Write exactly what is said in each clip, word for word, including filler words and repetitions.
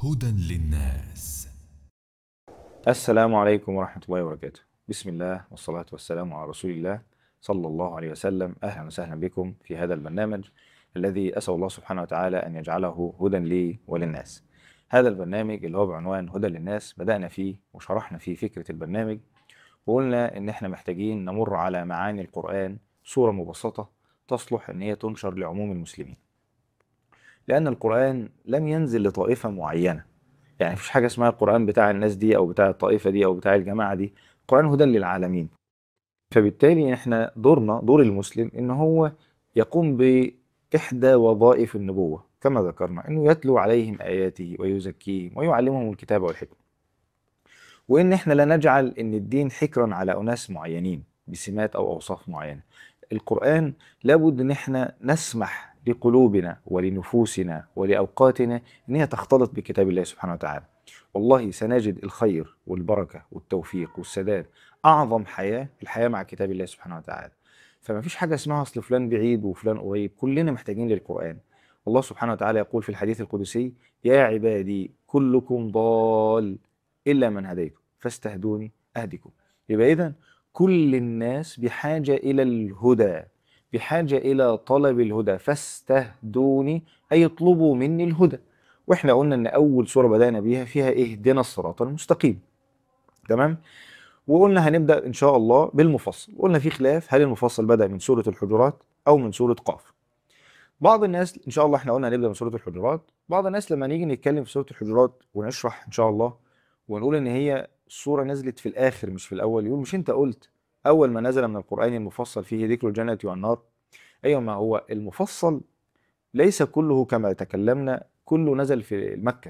هدى للناس. السلام عليكم ورحمة الله وبركاته. بسم الله والصلاة والسلام على رسول الله صلى الله عليه وسلم. أهلا وسهلا بكم في هذا البرنامج الذي أسأل الله سبحانه وتعالى أن يجعله هدى لي وللناس. هذا البرنامج اللي هو بعنوان هدى للناس بدأنا فيه وشرحنا فيه فكرة البرنامج، وقلنا إن إحنا محتاجين نمر على معاني القرآن صورة مبسطة تصلح إن هي تنشر لعموم المسلمين، لأن القرآن لم ينزل لطائفة معينة. يعني مفيش حاجة اسمها القرآن بتاع الناس دي أو بتاع الطائفة دي أو بتاع الجماعة دي. القرآن هدى للعالمين. فبالتالي احنا دورنا دور المسلم إن هو يقوم بإحدى وظائف النبوة كما ذكرنا، إنه يتلو عليهم آياته ويزكيهم ويعلمهم الكتاب والحكمة، وإن احنا لا نجعل إن الدين حكرا على أناس معينين بسمات أو أوصاف معينة. القرآن لابد إن احنا نسمح لقلوبنا ولنفوسنا ولأوقاتنا إن هي تختلط بكتاب الله سبحانه وتعالى. والله سنجد الخير والبركة والتوفيق والسداد أعظم حياة الحياة مع كتاب الله سبحانه وتعالى. فما فيش حاجة اسمها أصل فلان بعيد وفلان قريب، كلنا محتاجين للقرآن. والله سبحانه وتعالى يقول في الحديث القدسي: يا عبادي كلكم ضال إلا من هديته فاستهدوني أهدكم. يبقى إذن كل الناس بحاجة إلى الهدى، بحاجة إلى طلب الهدى، فاستهدوني أي اطلبوا مني الهدى. واحنا قلنا ان اول سورة بدأنا بيها فيها اهدنا الصراط المستقيم، تمام. وقلنا هنبدأ ان شاء الله بالمفصل، قلنا في خلاف هل المفصل بدأ من سورة الحجرات او من سورة قاف. بعض الناس ان شاء الله احنا قلنا هنبدأ من سورة الحجرات. بعض الناس لما نيجي نتكلم في سورة الحجرات ونشرح ان شاء الله ونقول ان هي السورة نزلت في الاخر مش في الاول، يقول مش انت قلت اول ما نزل من القرآن المفصل فيه ذكر الجنة والنار؟ ايوه، ما هو المفصل ليس كله كما تكلمنا كله نزل في مكة،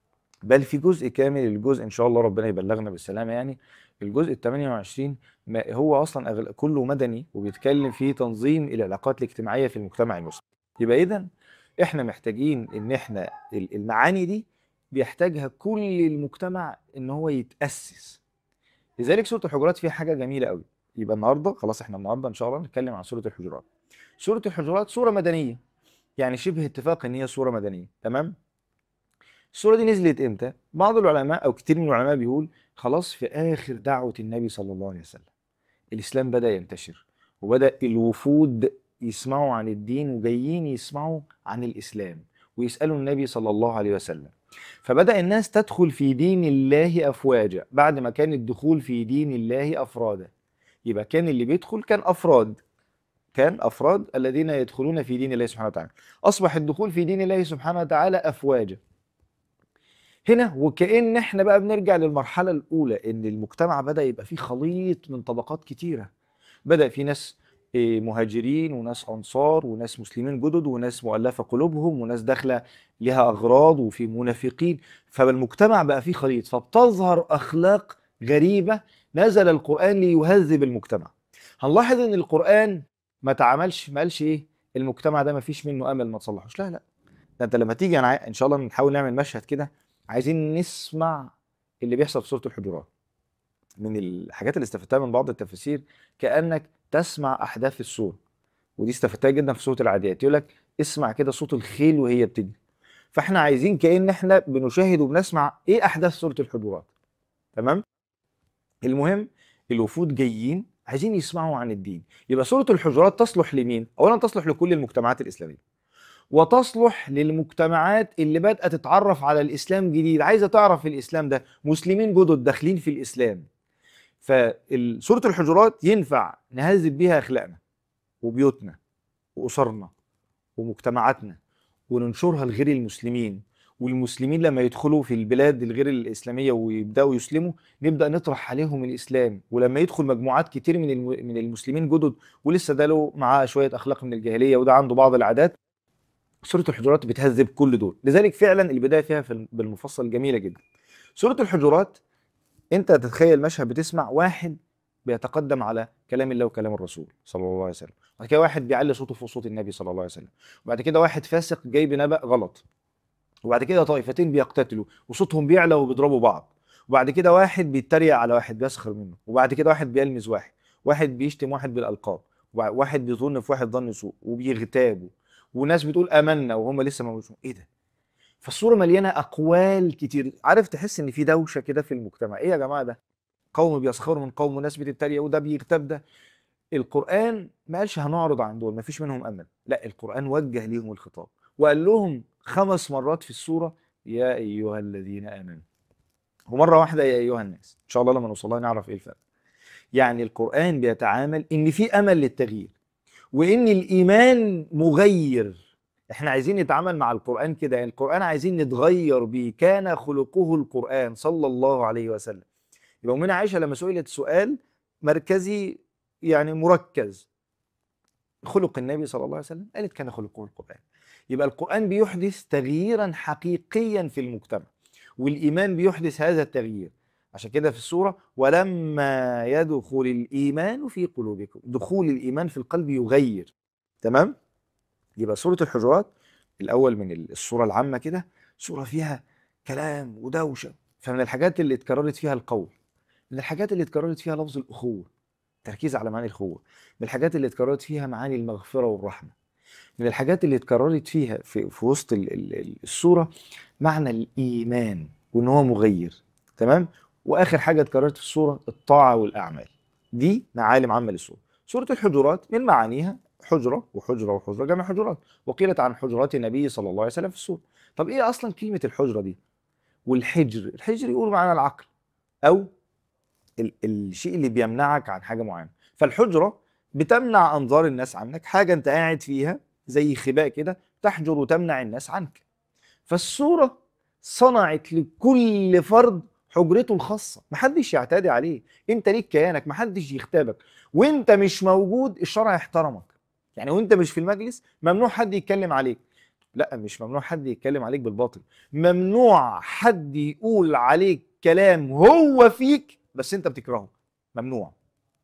بل في جزء كامل. الجزء ان شاء الله ربنا يبلغنا بالسلامه، يعني الجزء ال ثمانية وعشرين ما هو اصلا أغل... كله مدني وبيتكلم في تنظيم العلاقات الاجتماعيه في المجتمع المسلم. يبقى اذا احنا محتاجين ان احنا المعاني دي بيحتاجها كل المجتمع ان هو يتاسس. لذلك سوره الحجرات فيها حاجه جميله قوي. يبقى النهارده خلاص، احنا النهارده ان شاء الله نتكلم عن سوره الحجرات. سوره الحجرات سوره مدنيه، يعني شبه اتفاق ان هي سوره مدنيه، تمام. السورة دي نزلت امتى؟ بعض العلماء او كتير من العلماء بيقول خلاص في اخر دعوة النبي صلى الله عليه وسلم. الاسلام بدأ ينتشر وبدأ الوفود يسمعوا عن الدين وجايين يسمعوا عن الاسلام ويسألوا النبي صلى الله عليه وسلم. فبدأ الناس تدخل في دين الله افواجا بعد ما كان الدخول في دين الله افرادا. يبقى كان اللي بيدخل كان افراد، كان افراد الذين يدخلون في دين الله سبحانه وتعالى. اصبح الدخول في دين الله سبحانه وتعالى افواجا هنا. وكأن احنا بقى بنرجع للمرحلة الأولى، إن المجتمع بدأ يبقى فيه خليط من طبقات كتيرة. بدأ في ناس إيه، مهاجرين وناس أنصار وناس مسلمين جدد وناس مؤلفة قلوبهم وناس داخلة لها أغراض وفي منافقين. فالمجتمع بقى فيه خليط، فبتظهر أخلاق غريبة. نزل القرآن ليهذب المجتمع. هنلاحظ إن القرآن ما تعاملش، ما قالش إيه المجتمع ده ما فيش منه أمل ما تصلحوش، لا لا. ده أنت لما تيجي، أنا إن شاء الله نحاول نعمل مشهد كده، عايزين نسمع اللي بيحصل في سورة الحجرات. من الحاجات اللي استفدتها من بعض التفاسير كأنك تسمع أحداث السورة، ودي استفدتها جدا في سورة العاديات. يقول لك اسمع كده صوت الخيل وهي بتجري. فاحنا عايزين كأن احنا بنشاهد وبنسمع ايه أحداث سورة الحجرات، تمام. المهم الوفود جايين عايزين يسمعوا عن الدين. يبقى سورة الحجرات تصلح لمين؟ أولا تصلح لكل المجتمعات الإسلامية، وتصلح للمجتمعات اللي بدأت تتعرف على الإسلام جديد، عايزة تعرف الإسلام ده، مسلمين جدد داخلين في الإسلام. فسورة الحجرات ينفع نهذب بيها أخلاقنا وبيوتنا وأسرنا ومجتمعاتنا، وننشرها لغير المسلمين. والمسلمين لما يدخلوا في البلاد الغير الإسلامية ويبدأوا يسلموا نبدأ نطرح عليهم الإسلام. ولما يدخل مجموعات كتير من الم- من المسلمين جدد ولسه ده له معاه شوية أخلاق من الجاهلية وده عنده بعض العادات، سورة الحجرات بتهذب كل دول. لذلك فعلا البداية فيها في بالمفصل جميلة جدا. سورة الحجرات انت تتخيل مشهد، بتسمع واحد بيتقدم على كلام الله وكلام الرسول صلى الله عليه وسلم، وبعد كده واحد بيعلي صوته فوق صوت النبي صلى الله عليه وسلم، وبعد كده واحد فاسق جاي بنبأ غلط، وبعد كده طائفتين بيقتتلوا وصوتهم بيعلى وبيضربوا بعض، وبعد كده واحد بيتريق على واحد بيسخر منه، وبعد كده واحد بيلمز واحد، واحد بيشتم واحد بالألقاب، واحد بيظن في واحد ظن سوء وبيغتابوا، وناس بتقول آمنا وهم لسه ما مش ايه ده. فالصورة مليانة أقوال كتير. عارف تحس إن في دوشة كده في المجتمع، إيه يا جماعة ده؟ قوم بيسخروا من قوم وناس بتتريق وده بيغتاب ده. القرآن ما قالش هنعرض عن دول، ما فيش منهم أمل، لا القرآن وجه ليهم الخطاب وقال لهم خمس مرات في السورة يا أيها الذين آمنوا، ومرة واحدة يا أيها الناس. إن شاء الله لما نوصل لها نعرف إيه الفرق. يعني القرآن بيتعامل إن في أمل للتغيير وإن الإيمان مغير. إحنا عايزين نتعامل مع القرآن كده، يعني القرآن عايزين نتغير بيه. كان خلقه القرآن صلى الله عليه وسلم. يبقى أمنا عائشة لما سئلت سؤال مركزي يعني مركز، خلق النبي صلى الله عليه وسلم، قالت كان خلقه القرآن. يبقى القرآن بيحدث تغييرا حقيقيا في المجتمع، والإيمان بيحدث هذا التغيير. عشان كده في السورة ولما يدخل الإيمان في قلوبكم، دخول الإيمان في القلب يغير. تمام؟ يبقى سورة الحجرات الأول من السورة العامة كده سورة فيها كلام ودوشة، فمن الحاجات اللي اتكررت فيها القول، من الحاجات اللي اتكررت فيها لفظ الأخوة، تركيز على معاني الأخوة، من الحاجات اللي اتكررت فيها معاني المغفرة والرحمة، من الحاجات اللي اتكررت فيها في, في وسط ال- ال- السورة معنى الإيمان وإن هو مغير. تمام؟ وآخر حاجة اتكررت في السورة الطاعة والأعمال. دي معالم عامة للسورة. سورة الحجرات من معانيها حجرة وحجرة وحجرة جمع حجرات، وقيلت عن حجرات النبي صلى الله عليه وسلم في السورة. طب إيه أصلا كلمة الحجرة دي؟ والحجر، الحجر يقول معنى العقل أو ال- الشيء اللي بيمنعك عن حاجة معينة. فالحجرة بتمنع أنظار الناس عنك، حاجة أنت قاعد فيها زي خباء كده تحجر وتمنع الناس عنك. فالسورة صنعت لكل فرد حجرته الخاصة، محدش يعتدي عليه، انت ليك كيانك، محدش يختابك. وانت مش موجود الشرع يحترمك. يعني وانت مش في المجلس ممنوع حد يتكلم عليك، لا مش ممنوع حد يتكلم عليك بالباطل، ممنوع حد يقول عليك كلام هو فيك بس انت بتكرهه، ممنوع.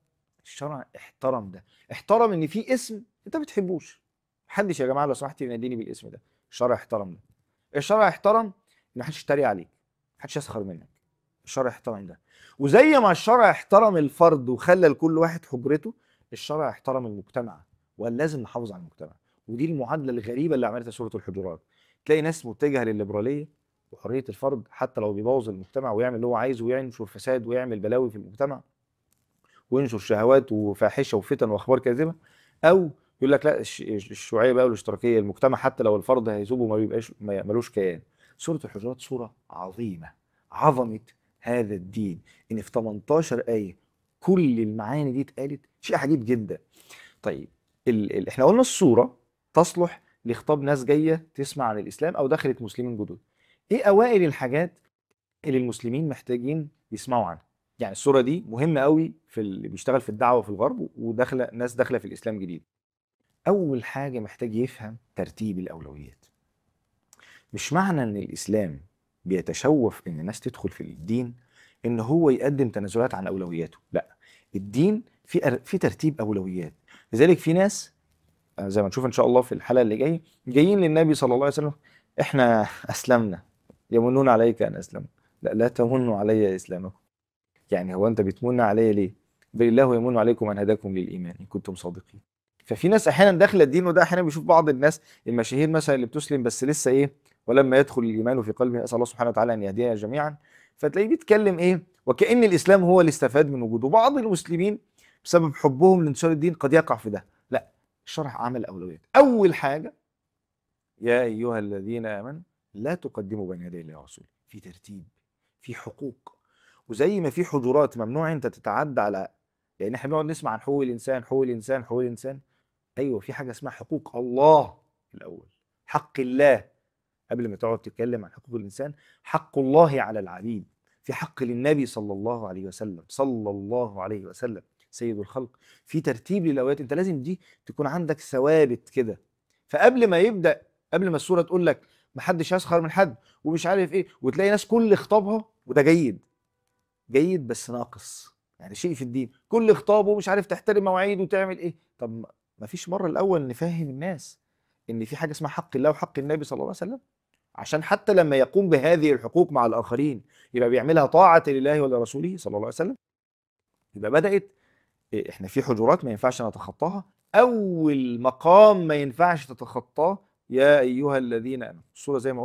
الشرع احترم ده، احترم ان في اسم انت ما بتحبوش، محدش يا جماعه لو سمحت يناديني بالاسم ده. الشرع احترم ده. الشرع احترم ان محدش يتريق عليك، محدش يسخر منك. الشرع احترم ده. وزي ما الشرع احترم الفرد وخلى لكل واحد حجرته، الشرع احترم المجتمع وقال لازم نحافظ على المجتمع. ودي المعادله الغريبه اللي عملتها سوره الحجرات. تلاقي ناس متجهه للليبراليه وحريه الفرد حتى لو بيبوظ المجتمع ويعمل اللي هو عايزه وينشر فساد ويعمل بلاوي في المجتمع وينشر شهوات وفاحشه وفتن واخبار كاذبه، او يقول لك لا الش- الشيوعيه بقى والاشتراكيه، المجتمع حتى لو الفرد هيذوب وما بيبقاش ما ملوش كيان. سوره الحجرات سوره عظيمه، عظمه هذا الدين ان في تمنتاشر ايه كل المعاني دي اتقالت، شيء عجيب جدا. طيب ال... ال... احنا قلنا السوره تصلح لخطاب ناس جايه تسمع عن الاسلام او دخلت مسلمين جدد. ايه اوائل الحاجات اللي المسلمين محتاجين يسمعوا عنها؟ يعني السوره دي مهمه قوي في اللي بيشتغل في الدعوه في الغرب وداخله ناس داخله في الاسلام جديد. اول حاجه محتاج يفهم ترتيب الاولويات. مش معنى ان الاسلام بيتشوف ان الناس تدخل في الدين ان هو يقدم تنازلات عن اولوياته، لا. الدين في أر- في ترتيب اولويات. لذلك في ناس آه، زي ما نشوف ان شاء الله في الحلقه اللي جايه جايين للنبي صلى الله عليه وسلم، احنا اسلمنا، يمنون عليك ان اسلموا. لا لا تمنوا علي اسلامكم. يعني هو انت بتمن عليا ليه؟ بل الله يمن عليكم ان هداكم للايمان ان كنتم صادقين. ففي ناس احيانا داخله الدين، وده احيانا بيشوف بعض الناس المشاهير مثلا اللي بتسلم بس لسه ايه، ولما يدخل الايمان في قلبه، اسال الله سبحانه وتعالى ان يهدينا جميعا. فتلاقيه بيتكلم ايه وكأن الاسلام هو اللي استفاد من وجوده. بعض المسلمين بسبب حبهم لانتشار الدين قد يقع في ده. لا، الشرع عمل اولويات. اول حاجه يا ايها الذين امنوا لا تقدموا بين يدي الله ورسوله، في ترتيب، في حقوق. وزي ما في حجرات ممنوع انت تتعدى على، لان احنا بنقعد نسمع عن حقوق الانسان حقوق الانسان حقوق الانسان، ايوه في حاجه اسمها حقوق الله الاول، حق الله. قبل ما تقعد تتكلم عن حقوق الانسان، حق الله على العبيد، في حق للنبي صلى الله عليه وسلم، صلى الله عليه وسلم سيد الخلق. في ترتيب للاوقات، انت لازم دي تكون عندك ثوابت كده. فقبل ما يبدا، قبل ما السوره تقول لك محدش يسخر من حد ومش عارف ايه، وتلاقي ناس كل خطابها، وده جيد، جيد بس ناقص. يعني شيء في الدين كل خطابه مش عارف تحترم مواعيد وتعمل ايه. طب ما فيش مره الاول نفهم الناس ان في حاجه اسمها حق الله وحق النبي صلى الله عليه وسلم، عشان حتى لما يقوم بهذه الحقوق مع الاخرين يبقى بيعملها طاعه لله ولرسوله صلى الله عليه وسلم. يبقى بدات إيه، احنا في حجرات ما ينفعش نتخطاها. اول مقام ما ينفعش تتخطاه يا ايها الذين امنوا. السوره زي ما قلنا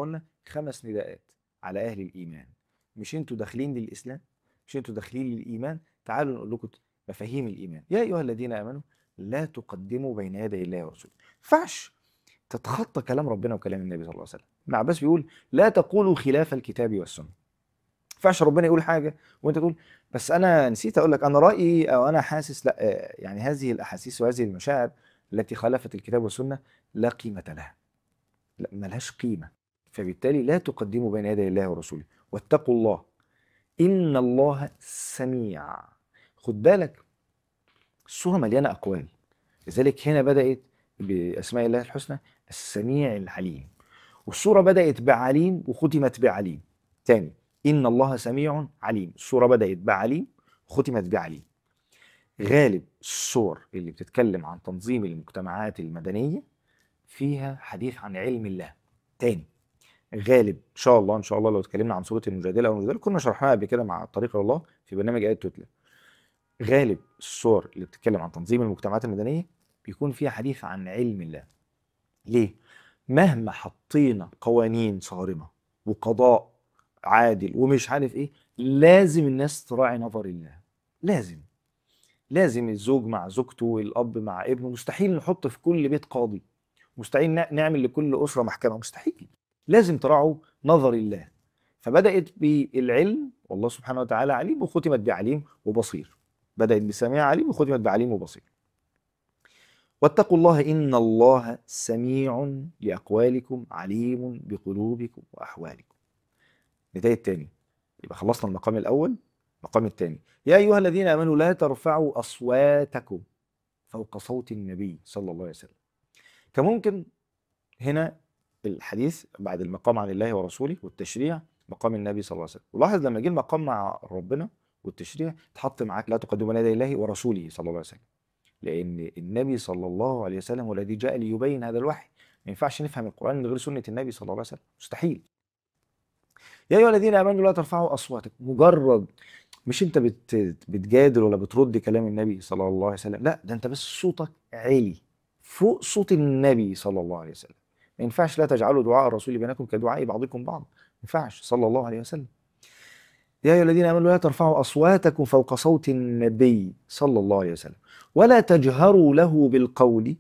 خمس نداءات على اهل الايمان. مش انتوا داخلين للاسلام، مش انتوا داخلين للايمان، تعالوا نقول لكم مفاهيم الايمان. يا ايها الذين امنوا لا تقدموا بين يدي الله ورسوله. ما ينفعش تتخطى كلام ربنا وكلام النبي صلى الله عليه وسلم. ابن عباس بيقول لا تقولوا خلاف الكتاب والسنه. ما ينفعش ربنا يقول حاجه وانت تقول بس انا نسيت اقول لك انا رايي او انا حاسس. لا، يعني هذه الاحاسيس وهذه المشاعر التي خالفت الكتاب والسنه لا قيمه لها، لا ملهاش قيمه. فبالتالي لا تقدموا بين يدي الله ورسوله واتقوا الله ان الله سميع. خد بالك السوره مليانه اقوال، لذلك هنا بدات باسماء الله الحسنى السميع العليم، والسوره بدات بعليم وختمت بعليم. تاني، ان الله سميع عليم، السوره بدات بعليم وختمت بعليم. غالب السور اللي بتتكلم عن تنظيم المجتمعات المدنيه فيها حديث عن علم الله. تاني، غالب ان شاء الله ان شاء الله لو اتكلمنا عن سوره المجادله او المجادله كنا شرحناها قبل كده مع طريق الله في برنامج ايات تتلى. غالب السور اللي بتتكلم عن تنظيم المجتمعات المدنيه بيكون فيها حديث عن علم الله. ليه؟ مهما حطينا قوانين صارمه وقضاء عادل ومش عارف ايه، لازم الناس تراعي نظر الله. لازم لازم الزوج مع زوجته والاب مع ابنه. مستحيل نحط في كل بيت قاضي، مستحيل نعمل لكل اسره محكمه، مستحيل. لازم تراعوا نظر الله. فبدات بالعلم والله سبحانه وتعالى عليم، وختمت بعليم وبصير. بدات بسميع عليم وختمت بعليم وبصير. واتقوا الله ان الله سميع لاقوالكم عليم بقلوبكم واحوالكم. النداء الثاني، يبقى خلصنا المقام الاول. المقام الثاني، يا ايها الذين امنوا لا ترفعوا اصواتكم فوق صوت النبي صلى الله عليه وسلم. كان ممكن هنا الحديث بعد المقام عن الله ورسوله والتشريع مقام النبي صلى الله عليه وسلم. ولاحظ لما جه المقام مع ربنا والتشريع اتحط معاك لا تقدموا بين يدي الله ورسوله صلى الله عليه وسلم، لان النبي صلى الله عليه وسلم هو الذي جاء ليبين هذا الوحي. ما ينفعش نفهم القران من غير سنه النبي صلى الله عليه وسلم، مستحيل. يا ايها الذين امنوا لا ترفعوا اصواتكم. مجرد مش انت بت بتجادل ولا بترد كلام النبي صلى الله عليه وسلم، لا ده انت بس صوتك عالي فوق صوت النبي صلى الله عليه وسلم. ما ينفعش لا تجعلوا دعاء الرسول بينكم كدعاء بعضكم بعض، ما ينفعش صلى الله عليه وسلم. يا ايها الذين امنوا لا ترفعوا اصواتكم فوق صوت النبي صلى الله عليه وسلم ولا تجهروا له بالقول.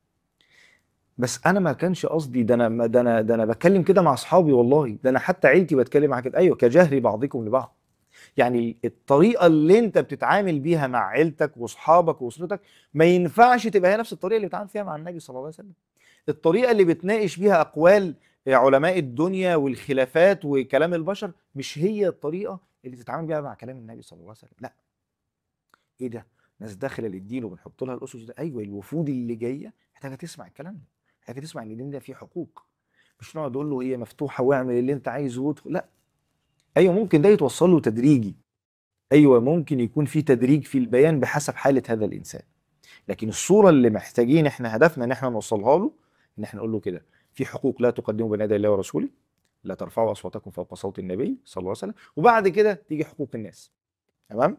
بس انا ما كانش قصدي ده، انا ده انا ده انا بتكلم كده مع اصحابي، والله ده انا حتى عيلتي بتكلم مع كده. ايوه، كجهر بعضكم لبعض. يعني الطريقه اللي انت بتتعامل بيها مع عيلتك واصحابك واسرتك ما ينفعش تبقى هي نفس الطريقه اللي بتتعامل فيها مع النبي صلى الله عليه وسلم. الطريقه اللي بتناقش بيها اقوال علماء الدنيا والخلافات وكلام البشر مش هي الطريقه اللي تتعامل بيها مع كلام النبي صلى الله عليه وسلم. لا، ايه ده؟ ناس داخله للدين وبنحط لها الاسس ده. ايوه، الوفود اللي جايه محتاجه تسمع الكلام ده، محتاجه تسمع ان الدين ده فيه حقوق. مش نقعد نقول له ايه مفتوحه واعمل اللي انت عايزه وادخل، لا. ايوه ممكن ده يتوصل له تدريجي، ايوه ممكن يكون في تدريج في البيان بحسب حاله هذا الانسان، لكن الصوره اللي محتاجين احنا هدفنا ان احنا نوصلها له ان احنا نقول له كده في حقوق لا تقدموا بين يدي الله ورسوله، لا ترفعوا اصواتكم فوق صوت النبي صلى الله عليه وسلم، وبعد كده تيجي حقوق الناس. تمام؟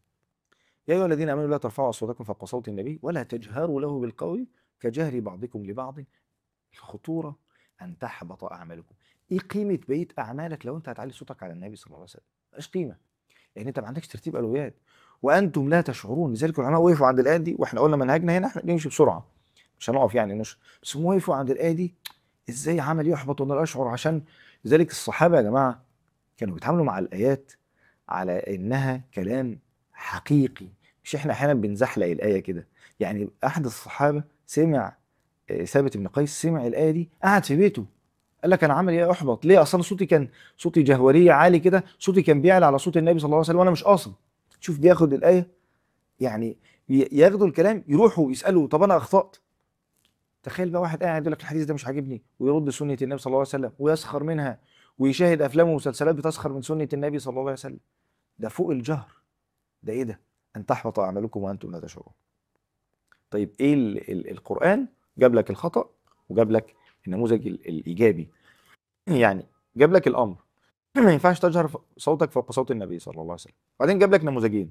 يا ايها الذين امنوا لا ترفعوا اصواتكم فوق صوت النبي ولا تجهروا له بالقول كجهر بعضكم لبعض. الخطوره ان تحبط اعمالكم. ايه قيمه بقيه اعمالك لو انت هتعلي صوتك على النبي صلى الله عليه وسلم؟ مفيش قيمه، لان انت ما عندكش ترتيب اولويات وانتم لا تشعرون. لذلك العلماء وقفوا عند الايه دي، واحنا قلنا منهجنا هنا احنا نمشي بسرعه مش هنقف يعني نشر، بس هم وقفوا عند الايه دي ازاي عمل يحبط وانا لا اشعر. عشان لذلك الصحابه يا جماعه كانوا بيتعاملوا مع الايات على انها كلام حقيقي، مش احنا احيانا بنزحلق الايه كده. يعني احد الصحابه سمع آه، ثابت بن قيس سمع الايه دي قعد في بيته قال لك انا عامل ايه احبط ليه؟ اصلا صوتي كان صوتي جهوريه عالي كده، صوتي كان بيعلى على صوت النبي صلى الله عليه وسلم وانا مش قاصد. شوف بياخد الايه، يعني ي- ياخدوا الكلام يروحوا يسالوا طب انا اخطات. تخيل بقى واحد قاعد يقول لك الحديث ده مش عاجبني ويرد سنه النبي صلى الله عليه وسلم ويسخر منها ويشاهد افلام ومسلسلات بتسخر من سنه النبي صلى الله عليه وسلم. ده فوق الجهر، ده ايه ده؟ ان تحبط اعمالكم وانتم لا تشعرون. طيب ايه ال ال القران جاب لك الخطا وجاب لك النموذج ال الايجابي. يعني جاب لك الامر ما ينفعش تجهر صوتك فوق صوت النبي صلى الله عليه وسلم، بعدين جاب لك نموذجين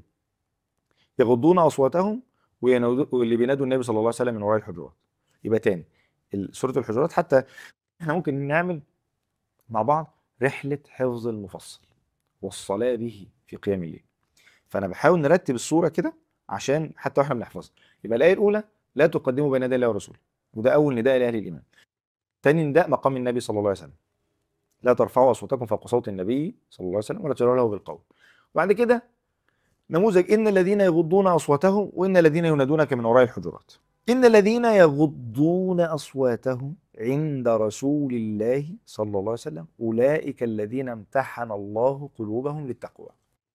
يغضون اصواتهم وينادوا- واللي بينادوا النبي صلى الله عليه وسلم من وراء الحجرات. يبقى تاني ال- سوره الحجرات، حتى احنا ممكن نعمل مع بعض رحلة حفظ المفصل والصلاة به في قيام الليل. فأنا بحاول نرتب الصورة كده عشان حتى واحنا بنحفظها. يبقى الآية الأولى لا تقدموا بين يدي الله ورسوله، وده أول نداء لأهل الإيمان. تاني نداء مقام النبي صلى الله عليه وسلم، لا ترفعوا أصواتكم فوق صوت النبي صلى الله عليه وسلم ولا تجهروا له بالقول. وبعد كده نموذج إن الذين يغضون أصواتهم وإن الذين ينادونك من وراء الحجرات. إن الذين يغضون أصواتهم عند رسول الله صلى الله عليه وسلم أولئك الذين امتحن الله قلوبهم للتقوى.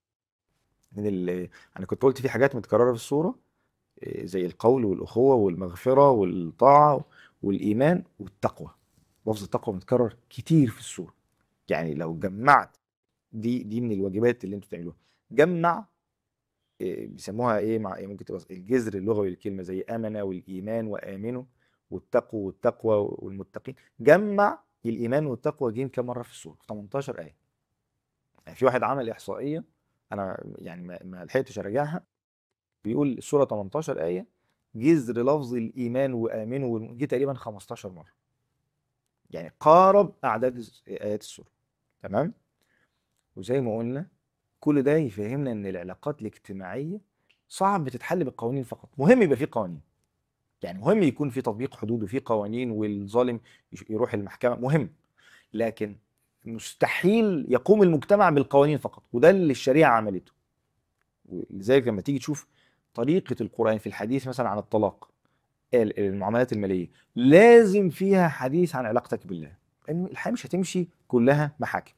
من ال... أنا كنت قلت في حاجات متكررة في السورة، إيه، زي القول والأخوة والمغفرة والطاعة والإيمان والتقوى. لفظ التقوى متكرر كتير في السورة. يعني لو جمعت دي دي من الواجبات اللي انتوا تعملوها، جمع إيه بيسموها ايه مع إيه، ممكن تبقى الجذر اللغوي للكلمه زي امن والايمان وامنوا والتقوى والتقوى والمتقين. جمع الايمان والتقوى جيم كام مره في السوره؟ في تمنتاشر ايه. يعني في واحد عمل احصائيه، انا يعني ما ما لحقتش اراجعها، بيقول السوره تمنتاشر ايه، جذر لفظ الايمان وامنوا جه تقريبا خمستاشر مره. يعني قارب اعداد ايات السوره. تمام. وزي ما قلنا كل ده يفهمنا ان العلاقات الاجتماعيه صعب تتحل بالقوانين فقط. مهم يبقى في قوانين، يعني مهم يكون في تطبيق حدود وفي قوانين والظالم يروح المحكمه، مهم. لكن مستحيل يقوم المجتمع بالقوانين فقط، وده اللي الشريعه عملته. ولذلك لما تيجي تشوف طريقه القران في الحديث مثلا عن الطلاق، المعاملات الماليه، لازم فيها حديث عن علاقتك بالله، لان الحياه مش هتمشي كلها محاكم.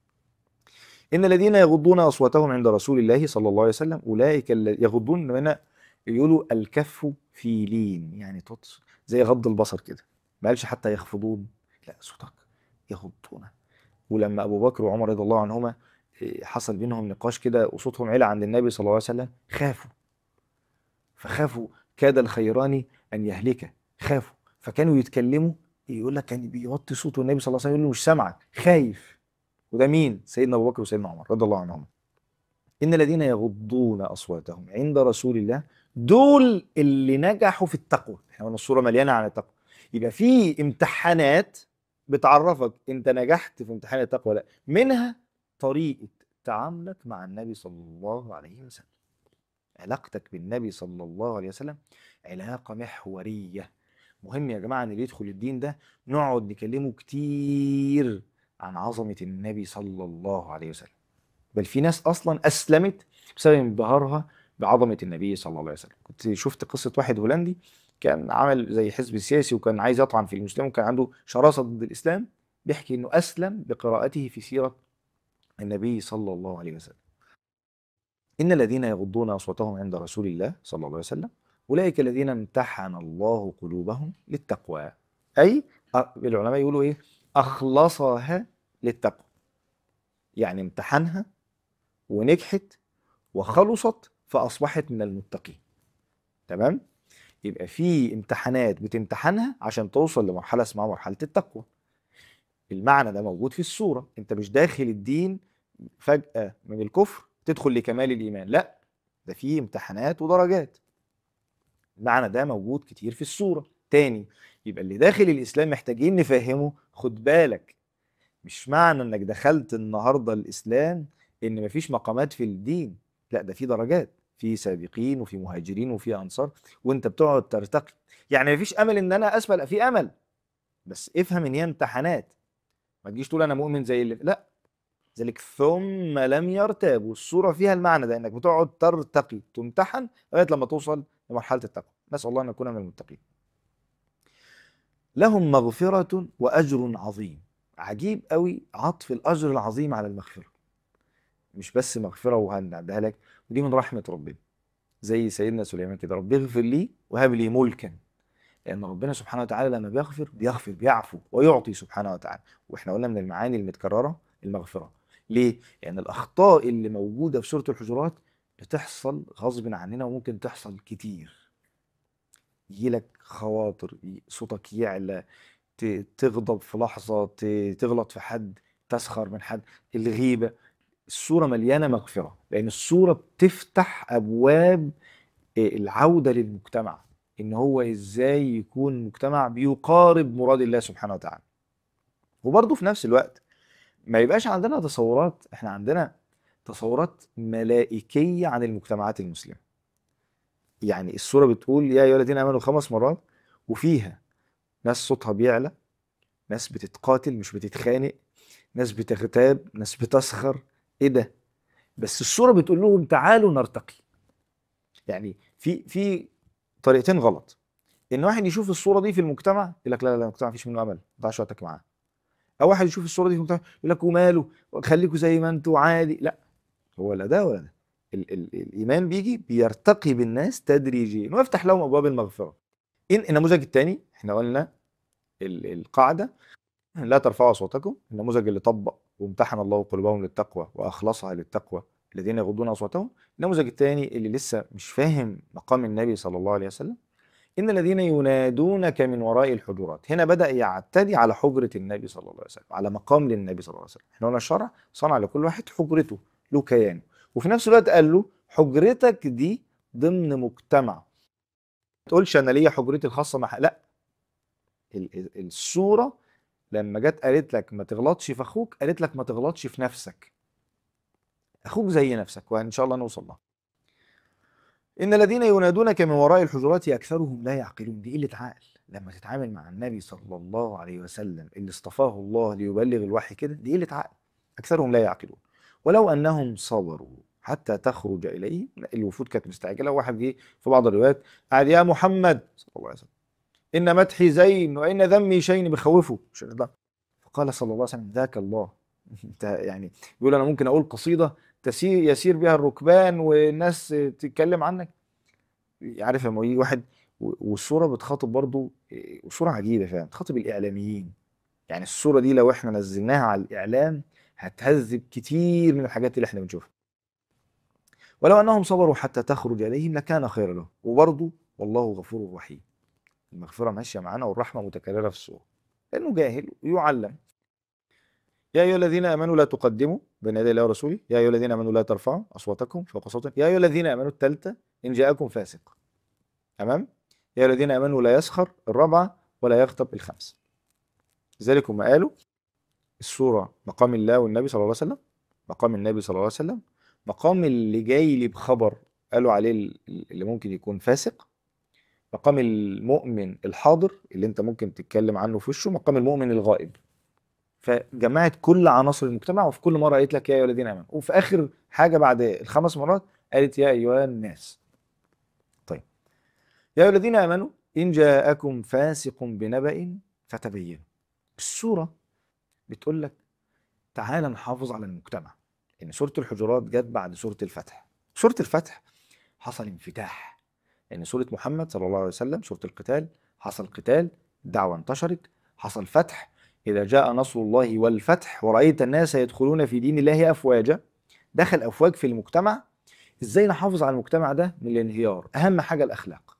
إن الذين يغضون أصواتهم عند رسول الله صلى الله عليه وسلم أولئك الذين يغضون، من يقولوا الكف في لين، يعني تطس زي غض البصر كده، ما قالش حتى يخفضون، لا صوتك يغضون. ولما أبو بكر وعمر رضي الله عنهما حصل بينهم نقاش كده وصوتهم علا عند النبي صلى الله عليه وسلم، خافوا فخافوا، كاد الخيران أن يهلك، خافوا فكانوا يتكلموا، يقول لك كان بيوطي صوته النبي صلى الله عليه وسلم، يقول له مش سامعك، خايف. وده مين؟ سيدنا ابو بكر وسيدنا عمر رضي الله عنهم. ان الذين يغضون اصواتهم عند رسول الله، دول اللي نجحوا في التقوى. احنا قلنا الصوره مليانه عن التقوى، يبقى في امتحانات بتعرفك انت نجحت في امتحان التقوى لا، منها طريقه تعاملك مع النبي صلى الله عليه وسلم. علاقتك بالنبي صلى الله عليه وسلم علاقه محوريه. مهم يا جماعه ان اللي يدخل الدين ده نقعد نكلمه كتير عن عظمه النبي صلى الله عليه وسلم. بل في ناس اصلا اسلمت بسبب انبهارها بعظمه النبي صلى الله عليه وسلم. كنت شفت قصه واحد هولندي كان عمل زي حزب سياسي وكان عايز يطعن في المسلمين وكان عنده شراسه ضد الاسلام، بيحكي انه اسلم بقراءته في سيره النبي صلى الله عليه وسلم. ان الذين يغضون اصواتهم عند رسول الله صلى الله عليه وسلم اولئك الذين امتحن الله قلوبهم للتقوى، اي العلماء يقولوا ايه، اخلصها للتقوى، يعني امتحنها ونجحت وخلصت فأصبحت من المتقين. تمام؟ يبقى في امتحانات بتمتحنها عشان توصل لمرحلة اسمها مرحلة التقوى. المعنى ده موجود في السورة، انت مش داخل الدين فجأة من الكفر تدخل لكمال الإيمان، لا، ده في امتحانات ودرجات. المعنى ده موجود كتير في السورة. تاني، يبقى اللي داخل الإسلام محتاجين نفهمه، خد بالك، مش معنى انك دخلت النهارده الاسلام ان مفيش مقامات في الدين، لا، ده في درجات، في سابقين وفي مهاجرين وفي انصار، وانت بتقعد ترتقي. يعني مفيش امل ان انا اسفل، لا، في امل، بس افهم ان هي امتحانات. ما تجيش تقول انا مؤمن زي اللي لا، ذلك ثم لم يرتابوا. الصوره فيها المعنى ده، انك بتقعد ترتقي تمتحن لغايه لما توصل لمرحله التقوى. نسال الله ان نكون من المتقين. لهم مغفره واجر عظيم. عجيب قوي عطف الاجر العظيم على المغفره، مش بس مغفره وهنديها لك، ودي من رحمه ربنا. زي سيدنا سليمان كده، رب اغفر لي وهب لي ملكا، لان ربنا سبحانه وتعالى لما بيغفر بيغفر بيعفو ويعطي سبحانه وتعالى. واحنا قلنا من المعاني المتكرره المغفره. ليه؟ لان يعني الاخطاء اللي موجوده في سوره الحجرات بتحصل غصب عننا وممكن تحصل كتير. يجيلك خواطر، صوتك يعلى، تغضب في لحظة، تغلط في حد، تسخر من حد، الغيبة. السورة مليانة مغفرة، لأن السورة بتفتح أبواب العودة للمجتمع، إن هو إزاي يكون مجتمع بيقارب مراد الله سبحانه وتعالى. وبرضه في نفس الوقت ما يبقاش عندنا تصورات، احنا عندنا تصورات ملائكية عن المجتمعات المسلمة. يعني السورة بتقول يا أيها الذين آمنوا خمس مرات، وفيها ناس صوتها بيعلى، ناس بتتقاتل مش بتتخانق، ناس بتغتاب، ناس بتسخر. ايه ده؟ بس السورة بتقول لهم تعالوا نرتقي. يعني في في طريقتين غلط. ان واحد يشوف الصورة دي في المجتمع يقول لك لا لا لا، المجتمع مفيش منه امل، ما تضيعش وقتك معاه. او واحد يشوف الصورة دي في المجتمع يقول لك وماله، خليكوا زي ما انتوا عادي. لا، هو لا ده ولا ده. ال ال الايمان بيجي بيرتقي بالناس تدريجيا ويفتح لهم ابواب المغفرة. ان النموذج الثاني احنا قلنا ال- القاعدة لا ترفعوا أصواتكم. النموذج اللي طبق وامتحن الله قلوبهم للتقوى وأخلصها للتقوى الذين يغضون أصواتهم. النموذج الثاني اللي لسه مش فاهم مقام النبي صلى الله عليه وسلم، إن الذين ينادونك من وراء الحجرات. هنا بدأ يعتدي على حجرة النبي صلى الله عليه وسلم، على مقام للنبي صلى الله عليه وسلم. احنا قلنا الشرع صنع لكل واحد حجرته، له كيانه، وفي نفس الوقت قال له حجرتك دي ضمن مجتمع. ما تقولش أنا ليا حجرتي الخاصة مع، لا. ال- ال- الصورة لما جت قالت لك ما تغلطش في اخوك، قالت لك ما تغلطش في نفسك. اخوك زي نفسك، وان شاء الله نوصل لها. ان الذين ينادونك من وراء الحجرات اكثرهم لا يعقلون. دي قله عقل لما تتعامل مع النبي صلى الله عليه وسلم اللي اصطفاه الله ليبلغ الوحي كده. دي قله عقل. اكثرهم لا يعقلون. ولو انهم صبروا حتى تخرج اليه. الوفود كانت مستعجله، واحد جه في بعض الروايات قال يا محمد صلى الله عليه وسلم ان مدحي زين وان ذمي شين، بخوفه. فقال صلى الله عليه وسلم ذاك الله. انت يعني بيقول انا ممكن اقول قصيده تسير يسير بها الركبان والناس تتكلم عنك. عارف لما يجي واحد و- والصوره بتخاطب برضو، وصوره عجيبه فعلا بتخاطب الاعلاميين. يعني الصوره دي لو احنا نزلناها على الاعلام هتهذب كتير من الحاجات اللي احنا بنشوفها. ولو انهم صبروا حتى تخرج اليهم لكان خيرا لهم. وبرضو والله غفور رحيم. المغفره ماشيه معانا والرحمه متكرره في الصوره، لانه جاهل ويعلم. يا أيها الذين آمنوا لا تقدموا بين يدي الله ورسوله. يا أيها الذين آمنوا لا ترفعوا أصواتكم فوق صوت. يا أيها الذين آمنوا الثالثة إن جاءكم فاسق. تمام. يا أيها الذين آمنوا لا يسخر الرابعة ولا يغتب الخمس. لذلك هم قالوا السورة مقام الله والنبي صلى الله عليه وسلم، مقام النبي صلى الله عليه وسلم، مقام اللي جاي لي بخبر قالوا عليه اللي ممكن يكون فاسق، مقام المؤمن الحاضر اللي انت ممكن تتكلم عنه في وشه، مقام المؤمن الغائب. فجمعت كل عناصر المجتمع، وفي كل مره قالت لك يا ايها الذين امنوا، وفي اخر حاجه بعد الخمس مرات قالت يا ايها الناس. طيب، يا ايها الذين امنوا ان جاءكم فاسق بنبأ فتبينوا. السوره بتقول لك تعالى نحافظ على المجتمع. ان سوره الحجرات جت بعد سوره الفتح. سوره الفتح حصل انفتاح، ان سوره محمد صلى الله عليه وسلم سوره القتال حصل قتال، الدعوه انتشرت، حصل فتح. إذا جاء نصر الله والفتح ورأيت الناس يدخلون في دين الله أفواجا. دخل أفواج في المجتمع. إزاي نحافظ على المجتمع ده من الانهيار؟ أهم حاجة الأخلاق.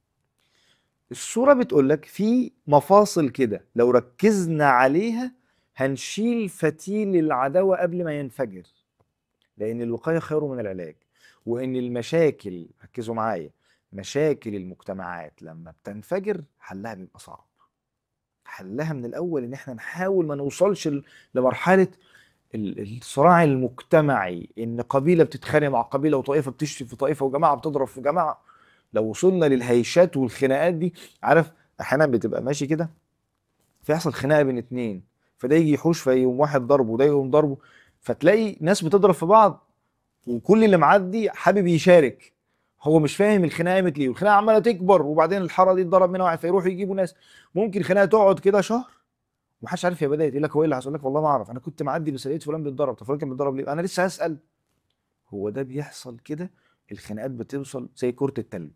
السورة بتقول لك في مفاصل كده لو ركزنا عليها هنشيل فتيل العداوة قبل ما ينفجر، لأن الوقاية خير من العلاج. وإن المشاكل، ركزوا معايا، مشاكل المجتمعات لما بتنفجر حلها بيبقى صعب. حلها من الاول ان احنا نحاول ما نوصلش ل- لمرحله ال- الصراع المجتمعي، ان قبيله بتتخانق مع قبيله وطائفه بتشتم في طائفه وجماعه بتضرب في جماعه. لو وصلنا للهيشات والخناقات دي، عارف احيانا بتبقى ماشي كده فيحصل خناقه بين اتنين، فده يجي يحوش فيقوم واحد ضربه وده يقوم ضربه، فتلاقي ناس بتضرب في بعض وكل اللي معدي حابب يشارك. هو مش فاهم الخناقه قامت ليه، والخناقه عماله تكبر، وبعدين الحاره دي اتضرب منها واحد فيروحوا يجيبوا ناس. ممكن خناقه تقعد كده شهر ومحدش عارف هي بدات. يقول لك هو ايه اللي حصل؟ لك والله ما اعرف، انا كنت معدي بس لقيت فلان بيتضرب. طب فلان كان بيتضرب ليه؟ انا لسه هسال. هو ده بيحصل كده. الخناقات بتوصل زي كره التلج.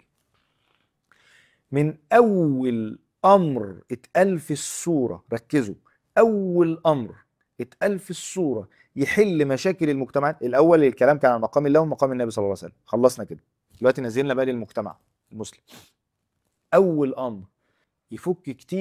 من اول امر اتقال في السوره، ركزوا، اول امر اتقال في السوره يحل مشاكل المجتمعات. الاول الكلام كان عن مقام الله ومقام النبي صلى الله عليه وسلم، خلصنا كده. دلوقتي نزلنا بقى للمجتمع المسلم. اول امر يفك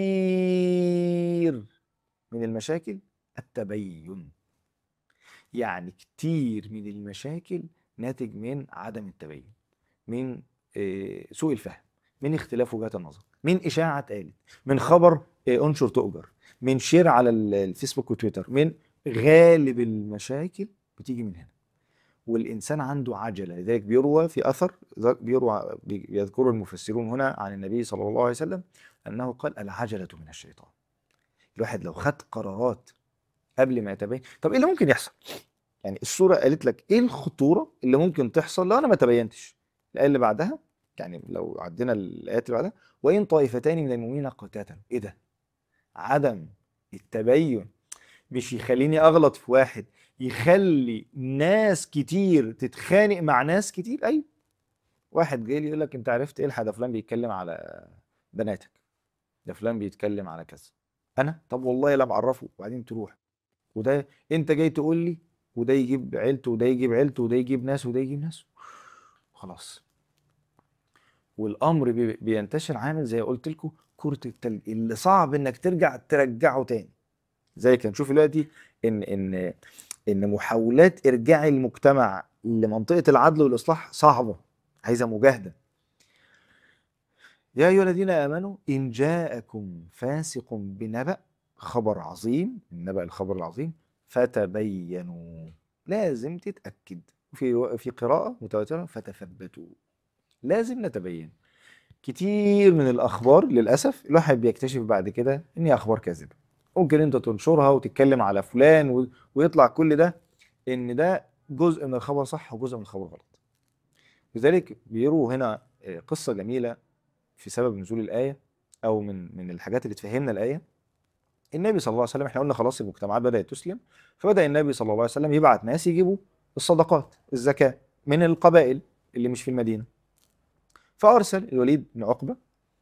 كتير من المشاكل التبين. يعني كتير من المشاكل ناتج من عدم التبين، من آه، سوء الفهم، من اختلاف وجهات النظر، من إشاعة اتقالت، من خبر آه، انشر تؤجر، من شير على ال- الفيسبوك وتويتر، من غالب المشاكل بتيجي من هنا. والإنسان عنده عجلة، لذلك بيروى في أثر، بيروى بيذكر المفسرون هنا عن النبي صلى الله عليه وسلم أنه قال: العجلة من الشيطان. الواحد لو خد قرارات قبل ما يتبين. طب إيه اللي ممكن يحصل؟ يعني السورة قالت لك إيه الخطورة اللي ممكن تحصل لو أنا ما تبينتش. الآية اللي بعدها، يعني لو عدينا الآيات اللي بعدها: وإن طائفتان من المؤمنين اقتتلوا. إيه ده؟ عدم التبين مش يخليني اغلط في واحد، يخلي ناس كتير تتخانق مع ناس كتير. ايوه، واحد جاي لي يقول لك: انت عرفت ايه؟ ده فلان بيتكلم على بناتك، ده فلان بيتكلم على كذا. انا طب والله لا بعرفه. وبعدين تروح وده انت جاي تقول لي، وده يجيب عيلته وده يجيب عيلته وده يجيب ناس وده يجيب ناس، خلاص. والامر بي- بينتشر، عامل زي قلت لكم كرة التلج اللي صعب انك ترجع ترجعه تاني. زي كان نشوف دلوقتي ان ان ان محاولات ارجاع المجتمع لمنطقه العدل والاصلاح صعبه، عايزه مجاهده. يا ايها الذين امنوا ان جاءكم فاسق بنبأ، خبر عظيم، النبأ الخبر العظيم، فتبينوا، لازم تتأكد. في في قراءة متواترة: فتثبتوا، لازم نتبين. كتير من الأخبار للأسف الواحد بيكتشف بعد كده إن هي أخبار كاذبة. ممكن أنت تنشرها وتتكلم على فلان و... ويطلع كل ده إن ده جزء من الخبر صح وجزء من الخبر غلط. لذلك بيروا هنا آه، قصة جميلة في سبب نزول الآية، أو من من الحاجات اللي تفهمنا الآية. النبي صلى الله عليه وسلم، احنا قلنا خلاص المجتمعات بدأت تسلم، فبدأ النبي صلى الله عليه وسلم يبعت ناس يجيبوا الصدقات، الزكاة، من القبائل اللي مش في المدينة. فأرسل الوليد بن عقبة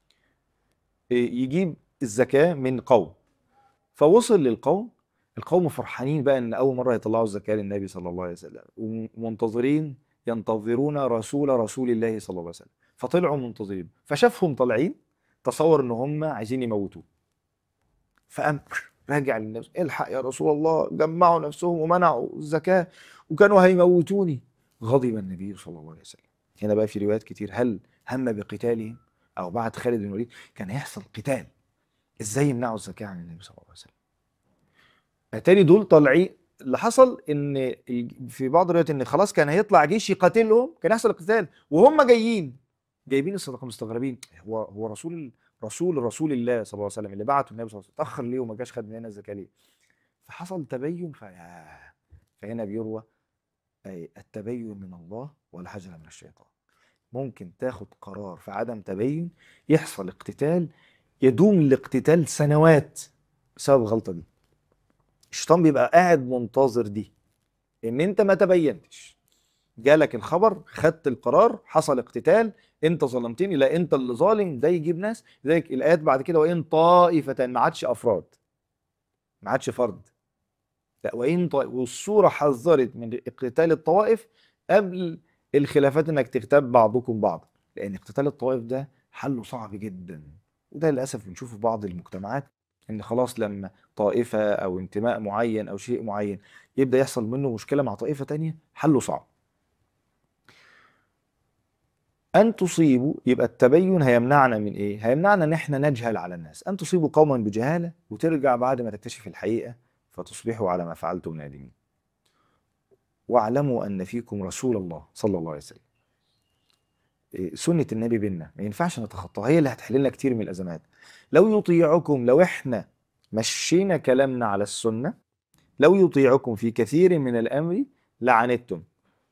يجيب الزكاة من قوم. فوصل للقوم، القوم فرحانين بقى ان اول مرة يطلعوا الزكاة للنبي صلى الله عليه وسلم، ومنتظرين، ينتظرون رسول رسول الله صلى الله عليه وسلم. فطلعوا منتظرين، فشافهم طالعين، تصور ان هم عايزين يموتوه. فقام راجع للنبي: الحق يا رسول الله، جمعوا نفسهم ومنعوا الزكاة وكانوا هيموتوني. غضب النبي صلى الله عليه وسلم. هنا بقى في روايات كتير: هل هم بقتالهم؟ او بعد خالد بن الوليد كان هيحصل قتال، ازاي يمنعوا الزكاة عن النبي صلى الله عليه وسلم؟ اتاري دول طالعين. اللي حصل ان ال- في بعض الروايات ان خلاص كان هيطلع جيش يقاتلهم، كان يحصل قتال وهم جايين جايبين الصدقه، مستغربين. هو هو رسول رسول رسول الله صلى الله عليه وسلم اللي بعته النبي صلى الله عليه وسلم اتاخر ليه وما جاش خد مننا الزكاه ليه؟ فحصل تبين. ف فهنا بيروى: أي التبين من الله والحجر من الشيطان. ممكن تاخد قرار في عدم تبين، يحصل اقتتال، يدوم الاقتتال سنوات بسبب الغلطه دي. الشيطان بيبقى قاعد منتظر دي، ان انت ما تبينتش، جالك الخبر، خدت القرار، حصل اقتتال، انت ظلمتني، لا انت اللي ظالم، ده يجيب ناس. زيك الايات بعد كده: وان طائفة، ما عادش افراد، ما عادش فرد، لا وان طائفة. والسورة حذرت من اقتتال الطوائف قبل الخلافات، انك تغتاب بعضكم بعض، لان اقتتال الطوائف ده حله صعب جدا. وده للاسف بنشوفه في بعض المجتمعات، ان خلاص لما طائفة او انتماء معين او شيء معين يبدأ يحصل منه مشكلة مع طائفة تانية، حله صعب. أن تصيبوا، يبقى التبين هيمنعنا من إيه؟ هيمنعنا إن إحنا نجهل على الناس. أن تصيبوا قوما بجهالة، وترجع بعد ما تكتشف الحقيقة فتصبحوا على ما فعلتم نادمين. واعلموا أن فيكم رسول الله صلى الله عليه وسلم. إيه، سنة النبي بينا ما ينفعش نتخطاها، هي اللي هتحل لنا كتير من الأزمات. لو يطيعكم، لو إحنا مشينا كلامنا على السنة، لو يطيعكم في كثير من الأمر لعنتم،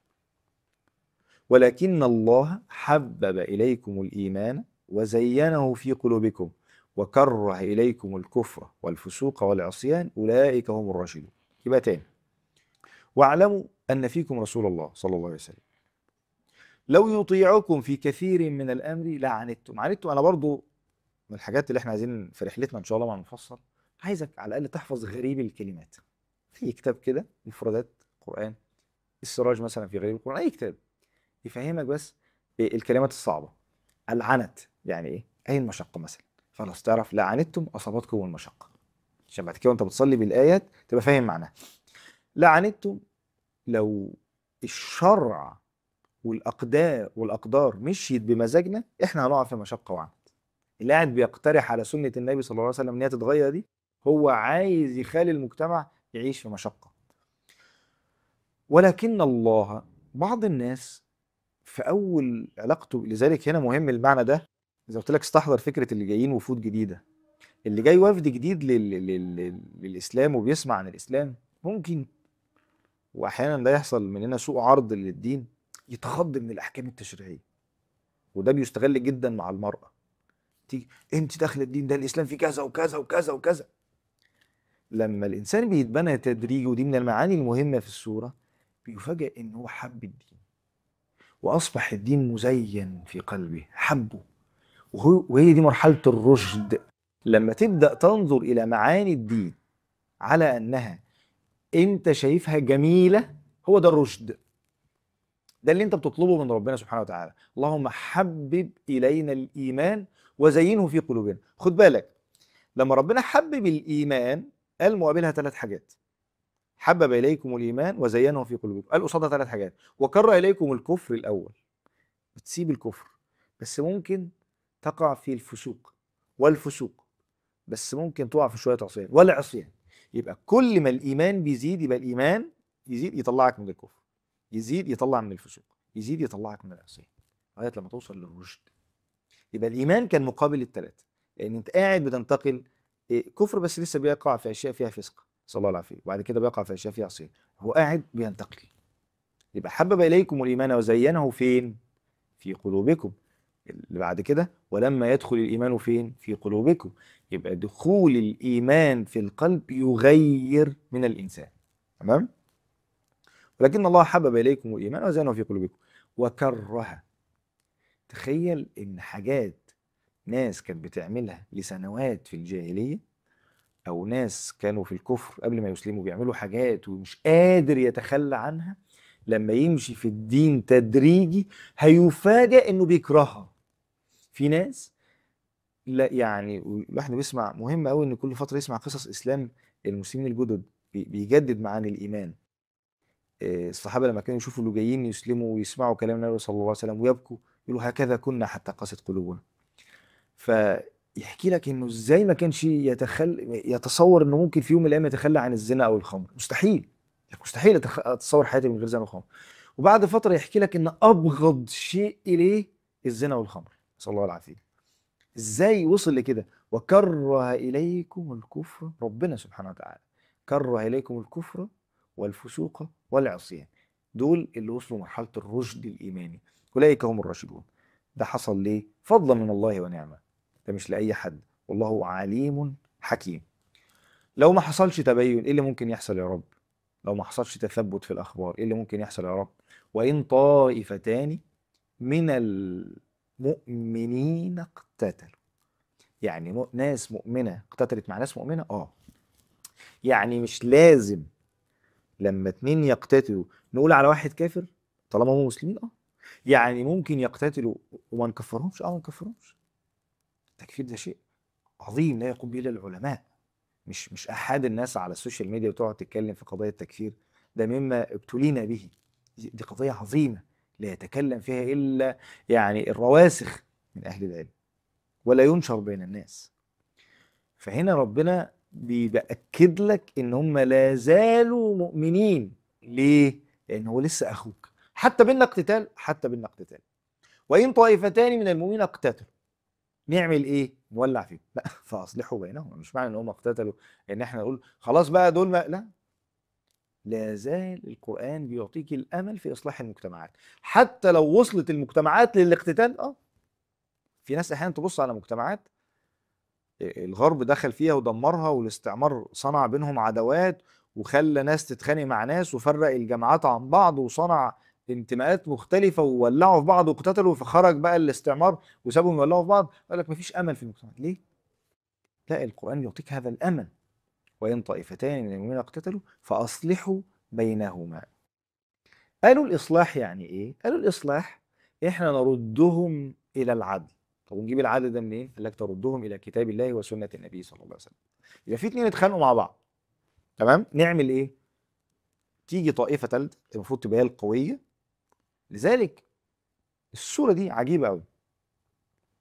ولكن الله حبب إليكم الإيمان وزينه في قلوبكم وكره إليكم الكفر والفسوق والعصيان، أولئك هم الراشدون. يبقى تاني: واعلموا أن فيكم رسول الله صلى الله عليه وسلم، لو يطيعكم في كثير من الأمر لعنتم. عنتم أنا برضو من الحاجات اللي احنا عايزين في رحلتنا إن شاء الله مع المفصل، عايزك على الأقل تحفظ غريب الكلمات. في كتاب كده مفردات قرآن، السراج مثلا في غريب القرآن، أي كتاب يفهمك بس إيه الكلمات الصعبة. العنت يعني ايه؟ اي المشقة مثلا. خلاص تعرف: لعنتم اصابتكم المشقة، عشان بعد كده وانت بتصلي بالايات تبقى فاهم معناها. لعنتم، لو الشرع والاقدار والاقدار مشيت بمزاجنا، احنا هنقع في مشقة وعنت. اللي قاعد بيقترح على سنة النبي صلى الله عليه وسلم ان هي تتغير دي، هو عايز يخلي المجتمع يعيش في مشقة. ولكن الله، بعض الناس في أول علاقته، لذلك هنا مهم المعنى ده. إذا قلت لك استحضر فكرة اللي جايين وفود جديدة، اللي جاي وفد جديد لل... لل... لل... للإسلام وبيسمع عن الإسلام، ممكن وأحيانا ده يحصل مننا سوء عرض للدين، يتخض من الأحكام التشريعية. وده بيستغل جدا مع المرأة. تيجي انت داخل الدين ده، الإسلام فيه كذا وكذا وكذا وكذا. لما الإنسان بيتبنى تدريجي، ودي من المعاني المهمة في السورة، بيفاجئ إن هو حب الدين وأصبح الدين مزين في قلبه، حبه. وهو وهي دي مرحلة الرشد. لما تبدأ تنظر إلى معاني الدين على أنها أنت شايفها جميلة، هو ده الرشد. ده اللي أنت بتطلبه من ربنا سبحانه وتعالى. اللهم حبب إلينا الإيمان وزينه في قلوبنا. خد بالك، لما ربنا حبب الإيمان قال مقابلها ثلاث حاجات: حبب إليكم الإيمان وزينه في قلوبكم. قال قصادها ثلاث حاجات: وكره إليكم الكفر. الأول بتسيب الكفر، بس ممكن تقع في الفسوق، والفسوق بس ممكن تقع في شوية عصيان، والعصيان. يبقى كل ما الإيمان بيزيد، يبقى الإيمان يزيد يطلعك من الكفر، يزيد يطلع من الفسوق، يزيد يطلعك من العصيان، لغاية لما توصل للرشد. يبقى الإيمان كان مقابل الثلاثة، لأن أنت قاعد بتنتقل كفر بس لسه بيقع في أشياء فيها فسق، صلى الله العافية، وبعد كده بيقع في أشياء فيها عصيان، هو قاعد بينتقل. يبقى حبب إليكم الإيمان وزينه فين؟ في قلوبكم. اللي بعد كده ولما يدخل الإيمان فين؟ في قلوبكم. يبقى دخول الإيمان في القلب يغير من الإنسان. تمام؟ ولكن الله حبب إليكم الإيمان وزينه في قلوبكم وكره. تخيل إن حاجات ناس كانت بتعملها لسنوات في الجاهلية، أو ناس كانوا في الكفر قبل ما يسلموا بيعملوا حاجات ومش قادر يتخلى عنها، لما يمشي في الدين تدريجي هيفاجئ إنه بيكرهها. في ناس، لا يعني الواحد بيسمع، مهم قوي ان كل فتره يسمع قصص اسلام المسلمين الجدد، بي- بيجدد معاني الايمان. إيه، الصحابه لما كانوا يشوفوا اللي جايين يسلموا ويسمعوا كلام النبي صلى الله عليه وسلم ويبكوا، يقولوا هكذا كنا حتى قست قلوبنا. فيحكي لك انه ازاي ما كانش يتخل يتصور انه ممكن في يوم من الايام يتخلى عن الزنا او الخمر، مستحيل. مستحيل أتخ- اتصور حياتي من غير زنا وخمر. وبعد فتره يحكي لك ان ابغض شيء اليه الزنا والخمر، صلى الله العافيه. ازاي وصل لكده؟ وكره اليكم الكفر. ربنا سبحانه وتعالى كره اليكم الكفر والفسوق والعصيان. دول اللي وصلوا مرحله الرشد الايماني، اولئك هم الراشدون. ده حصل ليه؟ فضلا من الله ونعمه. ده مش لاي حد، والله عليم حكيم. لو ما حصلش تبين، ايه اللي ممكن يحصل يا رب؟ لو ما حصلش تثبت في الاخبار، ايه اللي ممكن يحصل يا رب؟ وان طائفتان من المؤمنين اقتتلوا. يعني م- ناس مؤمنة اقتتلت مع ناس مؤمنة، اه. يعني مش لازم لما اتنين يقتتلوا نقول على واحد كافر طالما هم مسلمين، اه. يعني ممكن يقتتلوا وما نكفرهمش، اه ما نكفرهمش. التكفير ده شيء عظيم لا يقوم به الا العلماء، مش مش احد الناس على السوشيال ميديا وتقعد تتكلم في قضايا التكفير. ده مما ابتلينا به. دي دي قضية عظيمة لا يتكلم فيها الا يعني الرواسخ من اهل العلم، ولا ينشر بين الناس. فهنا ربنا بيأكد لك ان هم لا زالوا مؤمنين. ليه؟ لان هو لسه اخوك، حتى بينا اقتتال، حتى بينا اقتتال. وان طائفتان من المؤمنين اقتتلوا، نعمل ايه؟ نولع فيهم؟ لا، فاصلحوا بينهم. مش معنى ان هم اقتتلوا ان احنا نقول خلاص بقى دول ما لا. لا زال القرآن بيعطيك الامل في اصلاح المجتمعات، حتى لو وصلت المجتمعات للاقتتال. اه، في ناس احيانا تبص على مجتمعات الغرب دخل فيها ودمرها، والاستعمار صنع بينهم عداوات، وخلى ناس تتخانق مع ناس، وفرق الجماعات عن بعض، وصنع انتماءات مختلفة، وولعوا في بعض وقتتلوا، فخرج بقى الاستعمار وسابهم يولعوا في بعض. قال لك مفيش أمل في المجتمع. ليه؟ لا، القرآن يعطيك هذا الأمل. وإن طائفتان من المؤمنين اقتتلوا فأصلحوا بينهما. قالوا الإصلاح يعني إيه؟ قالوا الإصلاح إحنا نردهم إلى العدل. طب ونجيب العدل ده منين؟ قال لك تردهم إلى كتاب الله وسنة النبي صلى الله عليه وسلم. يبقى في اتنين اتخانقوا مع بعض، تمام؟ نعمل إيه؟ تيجي طائفة تالتة المفروض تبقى هي القوية. لذلك السورة دي عجيبة أوي.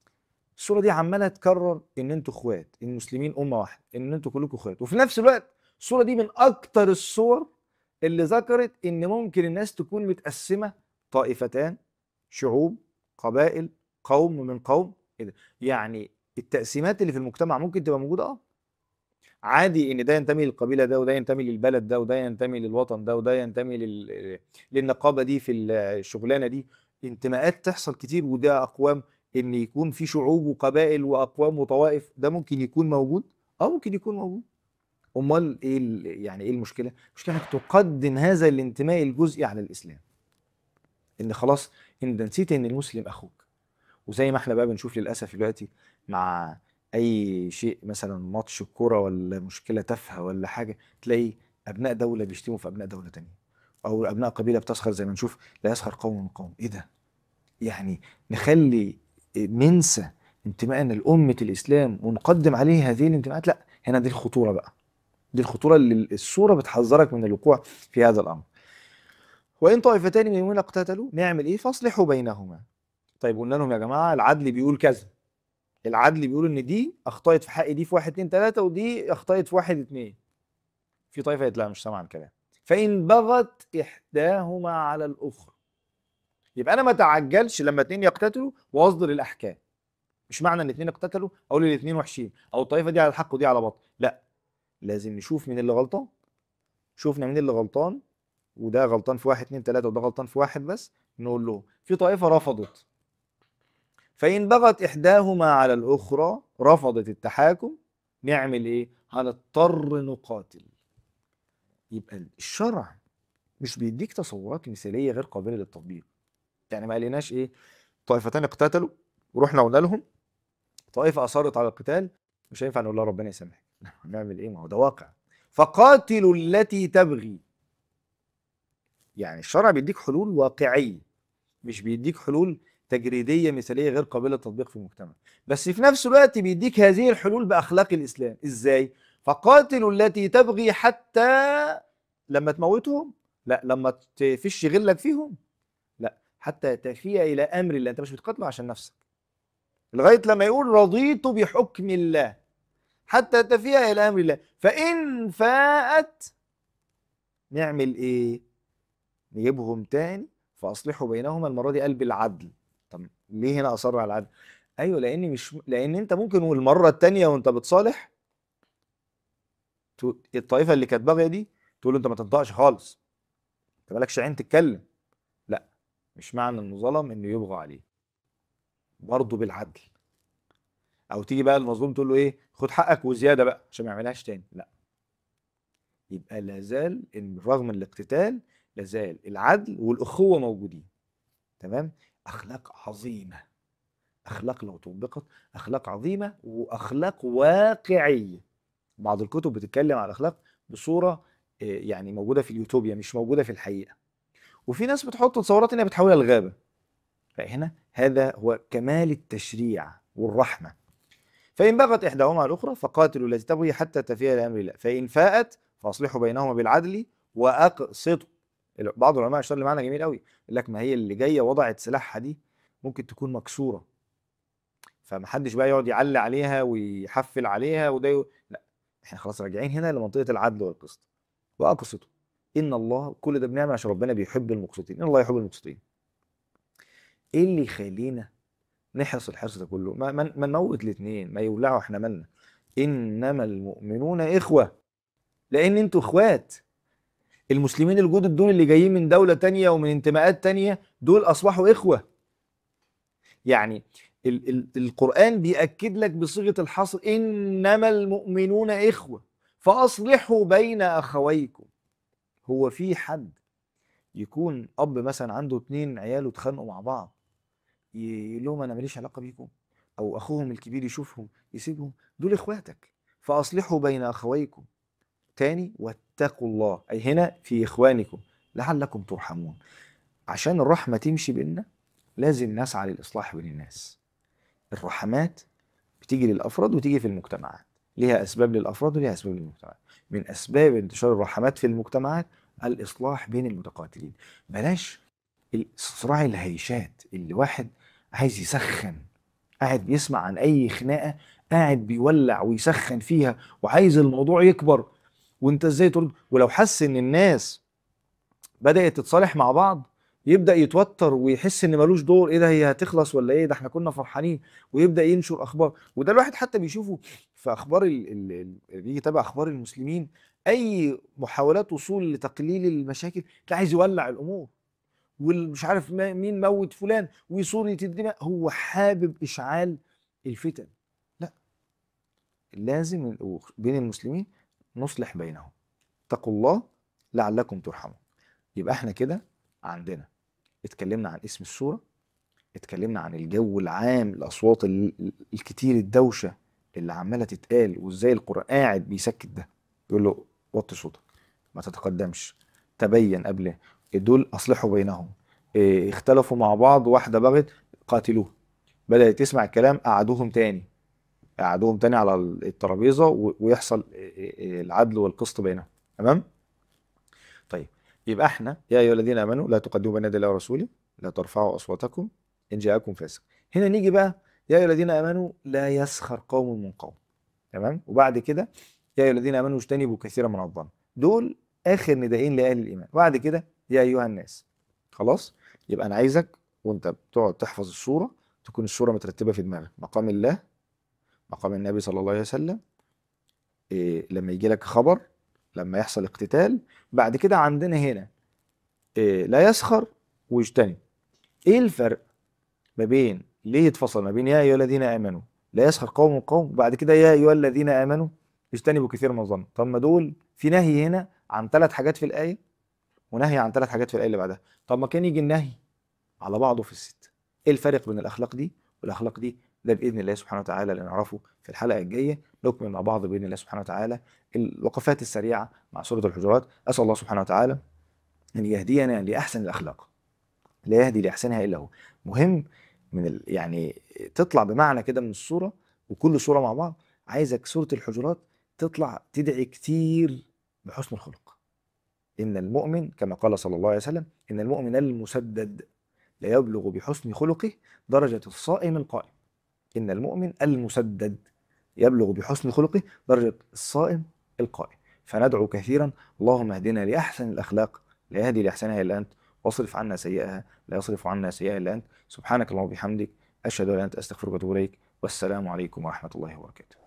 السورة دي عمالة تكرر إن أنتوا إخوات، إن المسلمين أمة واحدة، إن أنتوا كلكم إخوات، وفي نفس الوقت الصورة دي من أكتر الصور اللي ذكرت إن ممكن الناس تكون متقسمة طائفتان، شعوب، قبائل، قوم من قوم. إيه ده؟ يعني التقسيمات اللي في المجتمع ممكن تبقى موجودة. اه عادي ان ده ينتمي للقبيله ده، وده ينتمي للبلد ده، وده ينتمي للوطن ده، وده ينتمي لل... للنقابه دي في الشغلانه دي. انتماءات تحصل كتير، وده اقوام، ان يكون في شعوب وقبائل واقوام وطوائف، ده ممكن يكون موجود. اه ممكن يكون موجود. امال ايه ال... يعني ايه المشكله؟ المشكله انك تقدم هذا الانتماء الجزئي على الاسلام، ان خلاص انت نسيت ان المسلم اخوك. وزي ما احنا بقى بنشوف للاسف دلوقتي مع اي شيء، مثلا ماتش الكوره ولا مشكله تافهه ولا حاجه، تلاقي ابناء دوله بيشتموا في ابناء دوله تانية، او ابناء قبيله بتسخر، زي ما نشوف لا يسخر قوم من قوم. ايه ده؟ يعني نخلي ننسى انتمائنا لأمة الإسلام ونقدم عليه هذه الانتماءات؟ لا، هنا دي الخطورة بقى. دي الخطورة اللي السورة بتحذرك من الوقوع في هذا الأمر. وإن طائفتان من المؤمنين اقتتلوا نعمل إيه؟ فاصلحوا بينهما. طيب قلنا لهم يا جماعة العدل بيقول كذا، العدل بيقول ان دي اخطأت في حق دي في واحد اتنين تلاتة، ودي اخطأت في واحد اتنين. في طائفة قالت لا مش سامعة الكلام. فإن بغت إحداهما على الأخرى، يبقى أنا ما تعجلش لما اتنين يقتتلوا وأصدر الأحكام. مش معنى ان اتنين اقتتلوا أقول الاتنين وحشين، أو الطائفة دي على الحق ودي على باطل. لا، لازم نشوف مين اللي غلطان. شوفنا مين اللي غلطان، وده غلطان في واحد اتنين تلاتة وده غلطان في واحد بس، نقول له في طائفة رفضت. فإن بغت إحداهما على الأخرى، رفضت التحاكم، نعمل إيه؟ هنضطر نقاتل. يبقى الشرع مش بيديك تصورات مثالية غير قابلة للتطبيق. يعني ما قالناش إيه؟ طائفتان اقتتلوا ورحنا قلنا لهم طائفة أصرت على القتال، مش هينفع نقول لها ربنا يسامحك. نعمل إيه؟ ما هو ده واقع. فقاتلوا التي تبغي. يعني الشرع بيديك حلول واقعية، مش بيديك حلول تجريديه مثاليه غير قابله للتطبيق في المجتمع. بس في نفس الوقت بيديك هذه الحلول باخلاق الاسلام. ازاي؟ فقاتلوا التي تبغي حتى لما تموتهم؟ لا. لما تفش غلك فيهم؟ لا. حتى تفيء الى امر الله. انت مش بتقاتله عشان نفسك، لغايه لما يقول رضيت بحكم الله، حتى تفيء الى امر الله. فان فاءت نعمل ايه؟ نجيبهم تاني فاصلحوا بينهما، المره دي قلب العدل. طب ليه هنا اصر على العدل؟ ايوه لان مش لان انت ممكن والمره التانيه وانت بتصالح الطائفه اللي كانت باغيه دي تقول له انت ما تنطقش خالص، انت مالكش عين تتكلم. لا، مش معنى انه ظلم انه يبغى عليه، برضه بالعدل. او تيجي بقى المظلوم تقول له ايه؟ خد حقك وزياده بقى عشان ما يعملهاش تاني. لا، يبقى لازال ان رغم الاقتتال لازال العدل والاخوه موجودين. تمام. اخلاق عظيمه، اخلاق لو طبقت اخلاق عظيمه واخلاق واقعيه. بعض الكتب بتتكلم على الاخلاق بصوره يعني موجوده في اليوتوبيا مش موجوده في الحقيقه. وفي ناس بتحط تصورات انها بتحولها لغابه. فهنا هذا هو كمال التشريع والرحمه. فان بغت احداهما على الاخرى فقاتلوا التي تبغي حتى تفيء الى امر الله، فان فاءت فاصلحوا بينهما بالعدل واقسطوا. بعض العلماء اشار لمعنى جميل قوي، يقول لك ما هي اللي جايه وضعت سلاحها دي ممكن تكون مكسوره، فمحدش بقى يقعد يعلي عليها ويحفل عليها وده ي... لا، احنا خلاص راجعين هنا لمنطقه العدل والقسط. واقسطوا ان الله، كل ده بنعمل عشان ربنا بيحب المقسطين، ان الله يحب المقسطين. ايه اللي يخلينا نحرص الحرص ده كله؟ ما, ما, ما نموت الاثنين، ما يولعوا، احنا مالنا. انما المؤمنون اخوه، لان انتوا اخوات. المسلمين الجدد دول اللي جايين من دوله تانية ومن انتماءات تانية دول اصبحوا اخوه. يعني ال ال القرآن بيأكد لك بصيغة الحصر إنما المؤمنون إخوة فأصلحوا بين أخويكم. هو في حد يكون أب مثلا عنده اتنين عياله اتخانقوا مع بعض يقول لهم أنا ماليش علاقة بيكم؟ أو أخوهم الكبير يشوفهم يسيبهم؟ دول إخواتك. فأصلحوا بين أخويكم. تاني، واتقوا الله، أي هنا في إخوانكم لعلكم ترحمون. عشان الرحمة تمشي بيننا لازم نسعى للإصلاح بين الناس. الرحمات بتيجي للأفراد وتيجي في المجتمعات، ليها أسباب للأفراد وليها أسباب للمجتمعات. من أسباب انتشار الرحمات في المجتمعات الإصلاح بين المتقاتلين. بلاش صراع الهيشات اللي واحد عايز يسخن، قاعد بيسمع عن أي خناقة قاعد بيولع ويسخن فيها وعايز الموضوع يكبر. وانت ازاي ترد. ولو حس ان الناس بدأت تتصالح مع بعض يبدأ يتوتر ويحس ان ملوش دور، ايه ده هي هتخلص ولا ايه، ده احنا كنا فرحانين، ويبدأ ينشر اخبار. وده الواحد حتى بيشوفه في اخبار ال- ال- ال- اللي بيجي يتابع اخبار المسلمين، اي محاولات وصول لتقليل المشاكل تلاقي عايز يولع الامور، والمش عارف ما- مين موت فلان وصورة الدماء، هو حابب اشعال الفتن. لا، لازم ال- بين المسلمين نصلح بينهم. اتقوا الله لعلكم ترحمون. يبقى احنا كده عندنا اتكلمنا عن اسم السورة، اتكلمنا عن الجو العام، الأصوات ال- ال- الكتير، الدوشة اللي عمالة تتقال، وازاي القرآن قاعد بيسكت ده، يقول له وطي صوتك، ما تتقدمش، تبين قبل، دول أصلحوا بينهم، إيه، اختلفوا مع بعض، واحدة بغت، قاتلوه، بدأت تسمع الكلام، قعدوهم تاني، قعدوهم تاني على الترابيزة و- ويحصل إيه، إيه، العدل والقسط بينهم. تمام. طيب، يبقى احنا يا ايها الذين امنوا لا تقدموا بين يدي الله ورسوله، لا ترفعوا اصواتكم ان جاءكم فاسق. هنا نيجي بقى، يا ايها الذين امنوا لا يسخر قوم من قوم. تمام. وبعد كده يا ايها الذين امنوا اجتنبوا كثيرا من الظن. دول اخر ندائين لاهل الايمان. وبعد كده يا ايها الناس. خلاص. يبقى انا عايزك وانت بتقعد تحفظ السوره تكون السوره مترتبه في دماغك، مقام الله، مقام النبي صلى الله عليه وسلم، إيه لما يجي لك خبر، لما يحصل اقتتال. بعد كده عندنا هنا إيه لا يسخر ويجتنب. ايه الفرق ما بين، ليه يتفصل ما بين يا ايها الذين امنوا لا يسخر قوم من قوم، وبعد كده يا ايها الذين امنوا اجتنبوا كثير من الظن؟ طب ما دول في نهي هنا عن ثلاث حاجات في الايه، ونهي عن ثلاث حاجات في الايه اللي بعدها. طب ما كان يجي النهي على بعضه في الست. ايه الفرق بين الاخلاق دي والاخلاق دي؟ ده باذن الله سبحانه وتعالى اللي نعرفه في الحلقه الجايه. نكمل مع بعض باذن الله سبحانه وتعالى الوقفات السريعه مع سوره الحجرات. اسال الله سبحانه وتعالى ان يهدينا لاحسن الاخلاق، لا يهدي لاحسنها الا هو. مهم من ال... يعني تطلع بمعنى كده من الصوره، وكل صوره مع بعض عايزك سوره الحجرات تطلع تدعي كتير بحسن الخلق. ان المؤمن كما قال صلى الله عليه وسلم، ان المؤمن المسدد لا يبلغ بحسن خلقه درجه الصائم القائم. ان المؤمن المسدد يبلغ بحسن خلقه درجه الصائم القائم. فندعو كثيرا اللهم اهدنا لاحسن الاخلاق، لا يهدي لاحسنها الا انت، واصرف عنا سيئها لا يصرف عنا سيئها الا انت. سبحانك اللهم وبحمدك، اشهد ان لا اله الا انت، استغفرك واتوب اليك. والسلام عليكم ورحمه الله وبركاته.